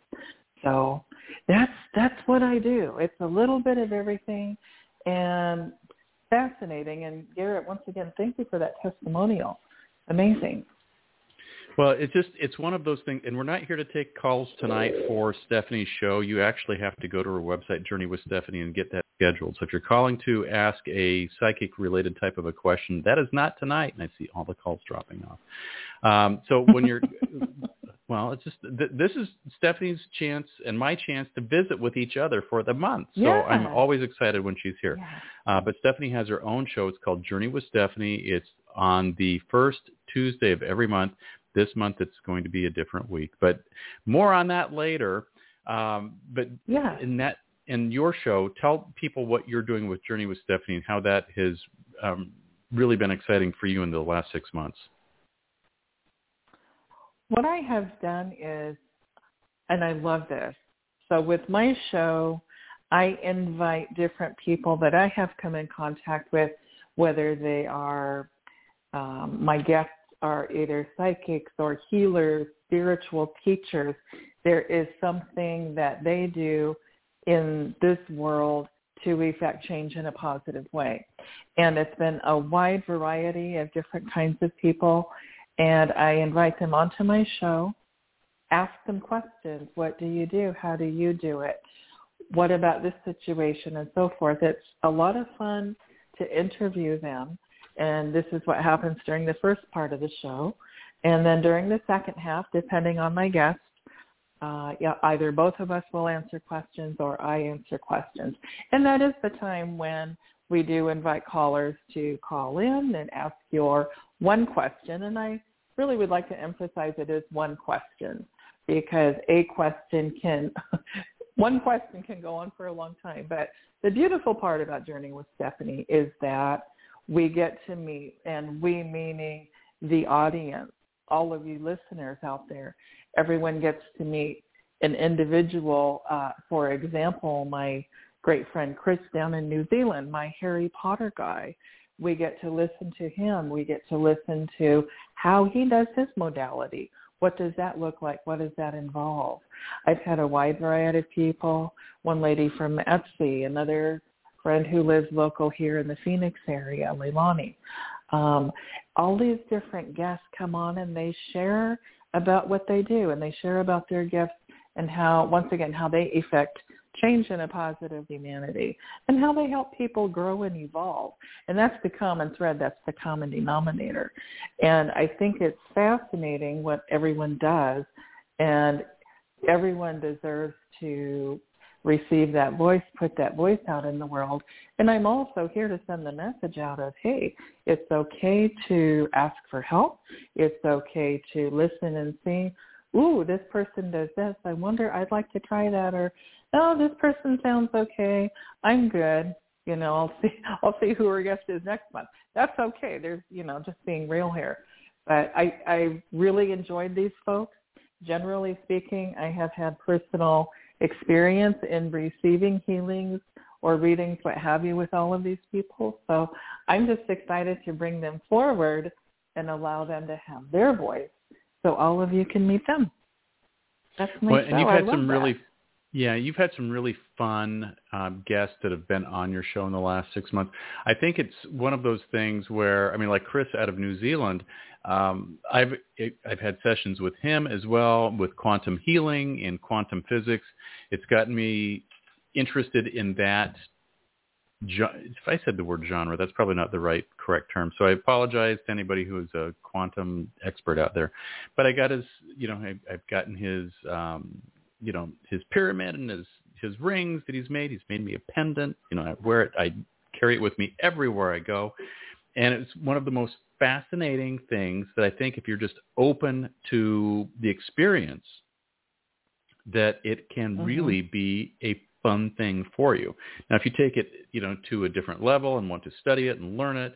So that's what I do. It's a little bit of everything. And fascinating. And Garrett, once again, thank you for that testimonial. Amazing. Well, it's one of those things, and we're not here to take calls tonight for Stephanie's show. You actually have to go to her website, Journey with Stephanie, and get that scheduled. So if you're calling to ask a psychic-related type of a question, that is not tonight, and I see all the calls dropping off. So when you're, well, it's just, this is Stephanie's chance and my chance to visit with each other for the month. So Yeah. I'm always excited when she's here. Yeah. But Stephanie has her own show. It's called Journey with Stephanie. It's on the first Tuesday of every month. This month it's going to be a different week, but more on that later. But Yeah. in your show, tell people what you're doing with Journey with Stephanie and how that has really been exciting for you in the last 6 months. What I have done is, and I love this, so with my show, I invite different people that I have come in contact with, whether they are, my guests are either psychics or healers, spiritual teachers. There is something that they do in this world to effect change in a positive way. And it's been a wide variety of different kinds of people. And I invite them onto my show, ask them questions. What do you do? How do you do it? What about this situation? And so forth. It's a lot of fun to interview them. And this is what happens during the first part of the show. And then during the second half, depending on my guest, either both of us will answer questions or I answer questions. And that is the time when we do invite callers to call in and ask your one question. And I really would like to emphasize it is one question, because one question can go on for a long time. But the beautiful part about Journey with Stephanie is that we get to meet, and we meaning the audience, all of you listeners out there, everyone gets to meet an individual. For example, my great friend Chris down in New Zealand, my Harry Potter guy, we get to listen to him. We get to listen to how he does his modality. What does that look like? What does that involve? I've had a wide variety of people, one lady from Etsy, another friend who lives local here in the Phoenix area, Leilani. All these different guests come on and they share about what they do, and they share about their gifts and how, once again, how they effect change in a positive humanity and how they help people grow and evolve. And that's the common thread. That's the common denominator. And I think it's fascinating what everyone does, and everyone deserves to receive that voice, put that voice out in the world. And I'm also here to send the message out of, hey, it's okay to ask for help. It's okay to listen and see, ooh, this person does this. I wonder, I'd like to try that. Or, oh, this person sounds okay. I'm good. I'll see who our guest is next month. That's okay. There's, just being real here. But I really enjoyed these folks. Generally speaking, I have had personal experience in receiving healings or readings, what have you, with all of these people. So I'm just excited to bring them forward and allow them to have their voice so all of you can meet them. That's my show. And you've had you've had some really fun guests that have been on your show in the last 6 months. I think it's one of those things where, like Chris out of New Zealand, I've had sessions with him as well with quantum healing and quantum physics. It's gotten me interested in that. If I said the word genre, that's probably not the correct term. So I apologize to anybody who is a quantum expert out there. But I got his, I've gotten his, his pyramid and his rings that he's made. He's made me a pendant. I wear it. I carry it with me everywhere I go. And it's one of the most fascinating things that I think if you're just open to the experience, that it can really be a fun thing for you. Now, if you take it, to a different level and want to study it and learn it,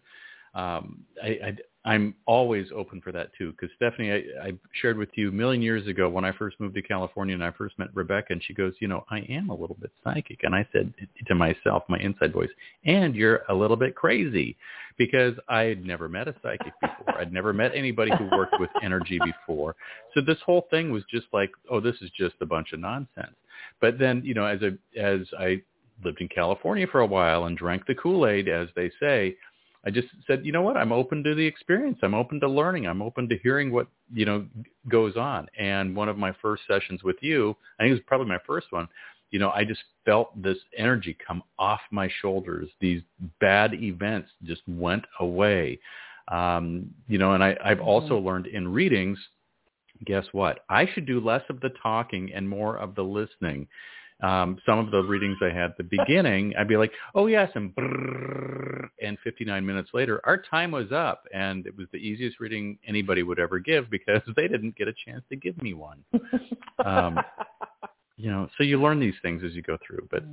I'm always open for that too. Because Stephanie, I shared with you a million years ago when I first moved to California and I first met Rebecca, and she goes, I am a little bit psychic. And I said to myself, my inside voice, and you're a little bit crazy, because I had never met a psychic before. I'd never met anybody who worked with energy before. So this whole thing was just like, oh, this is just a bunch of nonsense. But then, as I lived in California for a while and drank the Kool-Aid, as they say, I just said, you know what, I'm open to the experience. I'm open to learning. I'm open to hearing what, goes on. And one of my first sessions with you, I think it was probably my first one, I just felt this energy come off my shoulders. These bad events just went away. And I've also learned in readings, guess what? I should do less of the talking and more of the listening. Some of the readings I had at the beginning, I'd be like, oh, yes, and 59 minutes later, our time was up. And it was the easiest reading anybody would ever give because they didn't get a chance to give me one. So you learn these things as you go through. But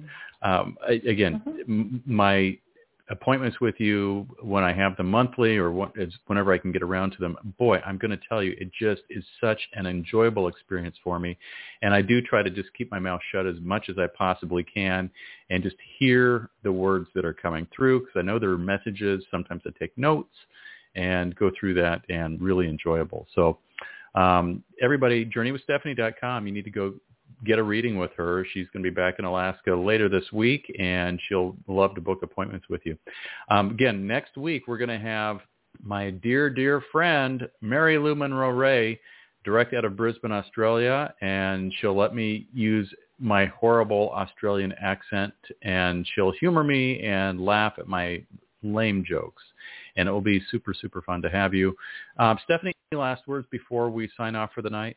my appointments with you, when I have them monthly or whenever I can get around to them, boy, I'm going to tell you, it just is such an enjoyable experience for me. And I do try to just keep my mouth shut as much as I possibly can and just hear the words that are coming through, because I know there are messages. Sometimes I take notes and go through that, and really enjoyable. So everybody, JourneyWithStephanie.com, you need to go get a reading with her. She's going to be back in Alaska later this week, and she'll love to book appointments with you. Again, next week, we're going to have my dear, dear friend, Mary Lou Monroe Ray, direct out of Brisbane, Australia, and she'll let me use my horrible Australian accent, and she'll humor me and laugh at my lame jokes. And it will be super, super fun to have you. Stephanie, any last words before we sign off for the night?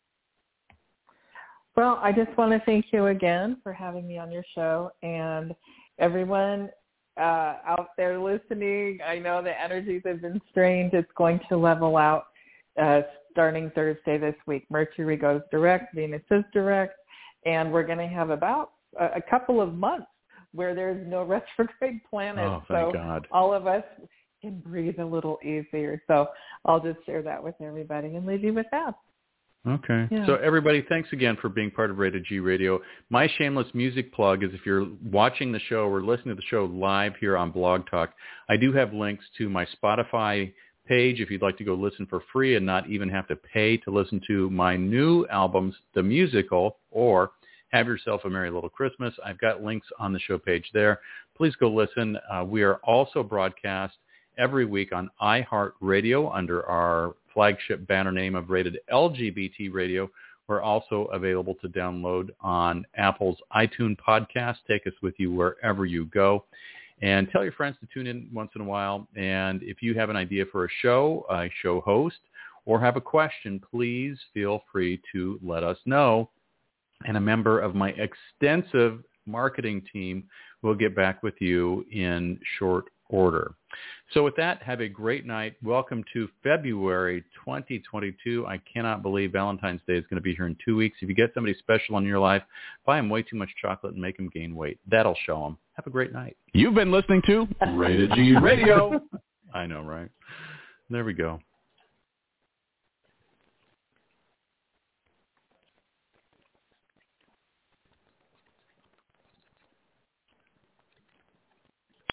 Well, I just want to thank you again for having me on your show, and everyone out there listening. I know the energies have been strained. It's going to level out starting Thursday this week. Mercury goes direct, Venus is direct, and we're going to have about a couple of months where there's no retrograde planet. Oh, thank God. All of us can breathe a little easier. So I'll just share that with everybody and leave you with that. Okay. Yeah. So everybody, thanks again for being part of Rated G Radio. My shameless music plug is if you're watching the show or listening to the show live here on Blog Talk, I do have links to my Spotify page if you'd like to go listen for free and not even have to pay to listen to my new albums, The Musical, or Have Yourself a Merry Little Christmas. I've got links on the show page there. Please go listen. We are also broadcast every week on iHeartRadio under our flagship banner name of Rated LGBT Radio. We're also available to download on Apple's iTunes podcast. Take us with you wherever you go. And tell your friends to tune in once in a while. And if you have an idea for a show host, or have a question, please feel free to let us know. And a member of my extensive marketing team will get back with you in short order. So with that, have a great night. Welcome to February 2022. I cannot believe Valentine's Day is going to be here in 2 weeks. If you get somebody special in your life, buy them way too much chocolate and make them gain weight. That'll show them. Have a great night. You've been listening to Rated G Radio. I know, right? There we go.